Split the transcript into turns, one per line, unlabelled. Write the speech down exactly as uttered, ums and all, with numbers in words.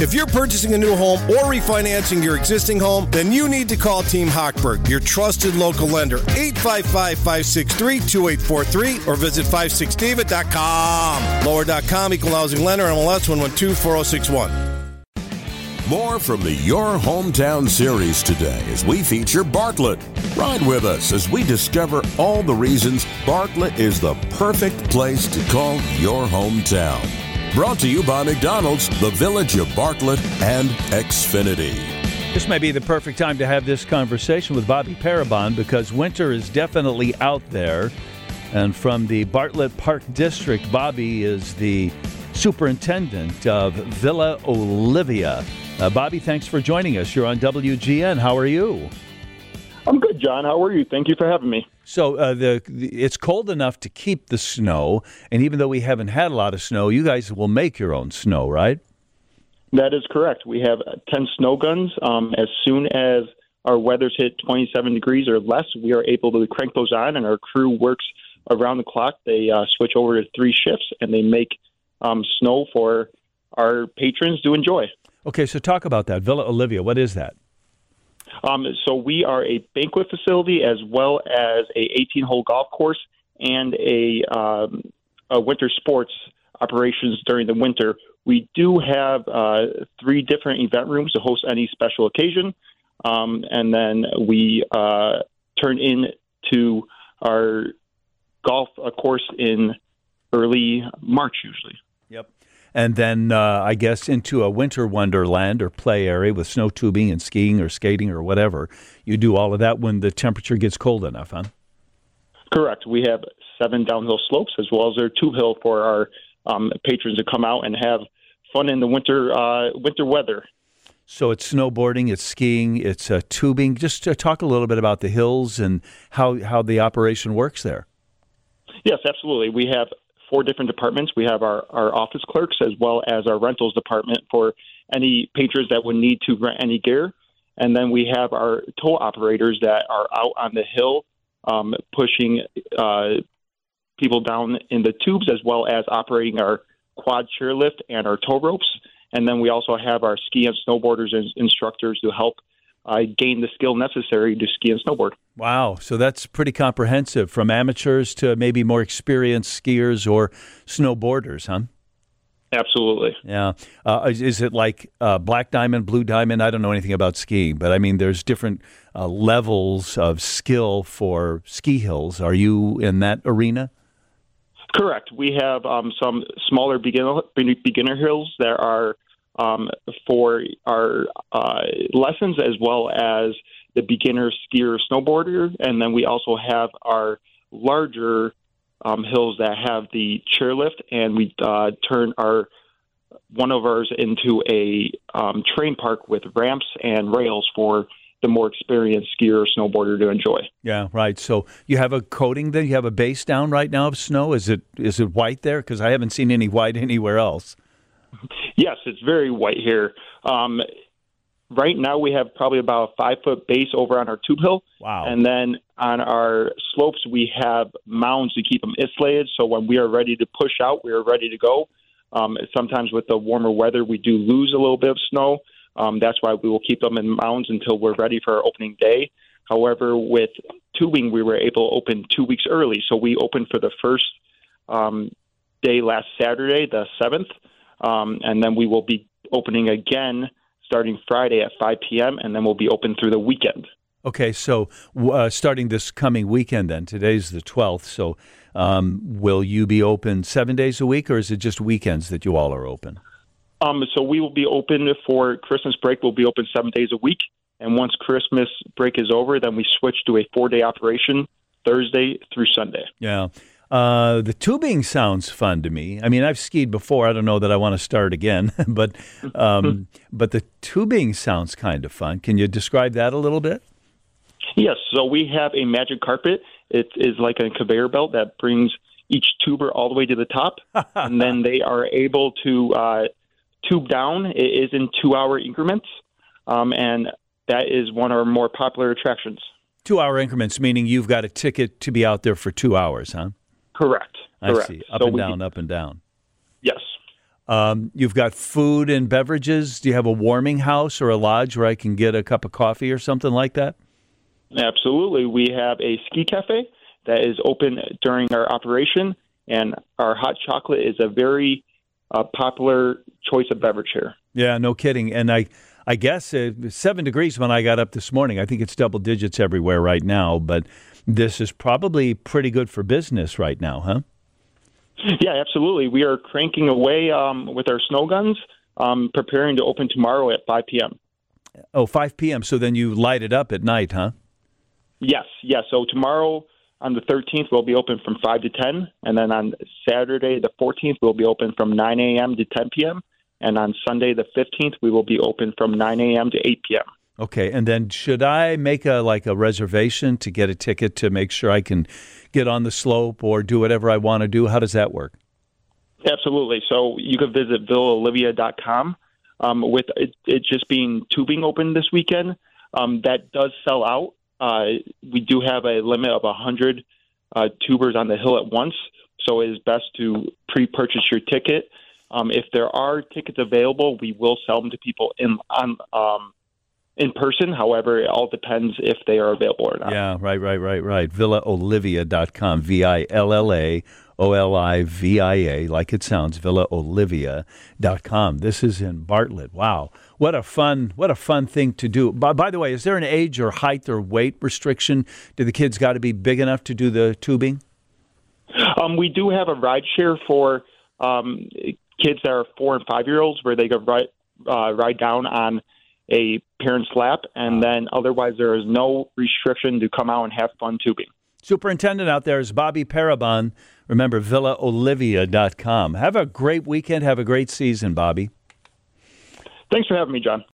If you're purchasing a new home or refinancing your existing home, then you need to call Team Hochberg, your trusted local lender. eight five five, five six three, two eight four three or visit five six david dot com. Lower dot com, equal housing lender, M L S one one two four zero six one.
More from the Your Hometown series today as we feature Bartlett. Ride with us as we discover all the reasons Bartlett is the perfect place to call your hometown. Brought to you by McDonald's, the Village of Bartlett, and Xfinity.
This may be the perfect time to have this conversation with Bobby Parabon because winter is definitely out there. And from the Bartlett Park District, Bobby is the superintendent of Villa Olivia. Uh, Bobby, thanks for joining us. You're on W G N. How are you?
I'm good, John. How are you? Thank you for having me.
So uh, the, the it's cold enough to keep the snow, and even though we haven't had a lot of snow, you guys will make your own snow, right?
That is correct. We have ten snow guns. Um, as soon as our weather's hit twenty-seven degrees or less, we are able to crank those on, and our crew works around the clock. They uh, switch over to three shifts, and they make um, snow for our patrons to enjoy.
Okay, so talk about that. Villa Olivia, what is that?
Um, so we are a banquet facility as well as a eighteen-hole golf course and a, um, a winter sports operations during the winter. We do have uh, three different event rooms to host any special occasion, um, and then we uh, turn into our golf uh, course in early March usually.
Yep. And then, uh, I guess, into a winter wonderland or play area with snow tubing and skiing or skating or whatever. You do all of that when the temperature gets cold enough, huh?
Correct. We have seven downhill slopes as well as our tube hill for our um, patrons to come out and have fun in the winter uh, winter weather.
So it's snowboarding, it's skiing, it's uh, tubing. Just to talk a little bit about the hills and how, how the operation works there.
Yes, absolutely. We have four different departments. We have our, our office clerks as well as our rentals department for any patrons that would need to rent any gear. And then we have our tow operators that are out on the hill um, pushing uh, people down in the tubes as well as operating our quad chairlift and our tow ropes. And then we also have our ski and snowboarders and instructors to help uh, gain the skill necessary to ski and snowboard.
Wow. So that's pretty comprehensive, from amateurs to maybe more experienced skiers or snowboarders, huh?
Absolutely.
Yeah. Uh, is, is it like uh, black diamond, blue diamond? I don't know anything about skiing, but I mean, there's different uh, levels of skill for ski hills. Are you in that arena?
Correct. We have um, some smaller beginner beginner hills that are um, for our uh, lessons as well as the beginner skier snowboarder, and then we also have our larger um, hills that have the chairlift, and we uh, turn our one of ours into a um, train park with ramps and rails for the more experienced skier or snowboarder to enjoy.
Yeah, right. So you have a coating then? You have a base down right now of snow? Is it is it white there? Because I haven't seen any white anywhere else.
Yes, it's very white here. Um, right now we have probably about a five-foot base over on our tube hill.
Wow.
And then on our slopes we have mounds to keep them insulated, so when we are ready to push out, we are ready to go. Um, sometimes with the warmer weather, we do lose a little bit of snow. Um, that's why we will keep them in mounds until we're ready for our opening day. However, with tubing, we were able to open two weeks early. So we opened for the first um, day last Saturday, the seventh, um, and then we will be opening again starting Friday at five p.m., and then we'll be open through the weekend.
Okay, so uh, starting this coming weekend then, today's the twelfth, so um, will you be open seven days a week, or is it just weekends that you all are open?
Um, so we will be open for Christmas break. We'll be open seven days a week. And once Christmas break is over, then we switch to a four-day operation, Thursday through Sunday.
Yeah. Uh, the tubing sounds fun to me. I mean, I've skied before. I don't know that I want to start again, but um, but the tubing sounds kind of fun. Can you describe that a little bit?
Yes. So we have a magic carpet. It is like a conveyor belt that brings each tuber all the way to the top, and then they are able to uh, tube down. It is in two-hour increments, um, and that is one of our more popular attractions.
Two-hour increments, meaning you've got a ticket to be out there for two hours, huh?
Correct.
I
Correct.
see. Up
so
and
we,
down, up and down.
Yes.
Um, you've got food and beverages. Do you have a warming house or a lodge where I can get a cup of coffee or something like that?
Absolutely. We have a ski cafe that is open during our operation, and our hot chocolate is a very uh, popular choice of beverage here.
Yeah, no kidding. And I, I guess uh, seven degrees when I got up this morning. I think it's double digits everywhere right now, but this is probably pretty good for business right now, huh?
Yeah, absolutely. We are cranking away um, with our snow guns, um, preparing to open tomorrow at five p.m.
Oh, five p.m. So then you light it up at night, huh?
Yes, yes. So tomorrow on the thirteenth, we'll be open from five to ten. And then on Saturday, the fourteenth, we'll be open from nine a.m. to ten p.m. And on Sunday, the fifteenth, we will be open from nine a.m. to eight p.m.
Okay, and then should I make a like a reservation to get a ticket to make sure I can get on the slope or do whatever I want to do? How does that work?
Absolutely. So you can visit villa olivia dot com. Um, with it, it just being tubing open this weekend, um, that does sell out. Uh, we do have a limit of one hundred uh, tubers on the hill at once, so it is best to pre-purchase your ticket. Um, if there are tickets available, we will sell them to people in on um, in person. However, it all depends if they are available or not.
Yeah, right, right, right, right. villa olivia dot com, V I L L A O L I V I A, like it sounds, villa olivia dot com. This is in Bartlett. Wow. What a fun, what a fun thing to do. By, by the way, is there an age or height or weight restriction? Do the kids got to be big enough to do the tubing?
Um, we do have a ride share for um, kids that are four and five-year-olds where they can ride, uh, ride down on a parent's lap, and then otherwise there is no restriction to come out and have fun tubing.
Superintendent out there is Bobby Parabon. Remember, villa olivia dot com. Have a great weekend. Have a great season, Bobby.
Thanks for having me, John.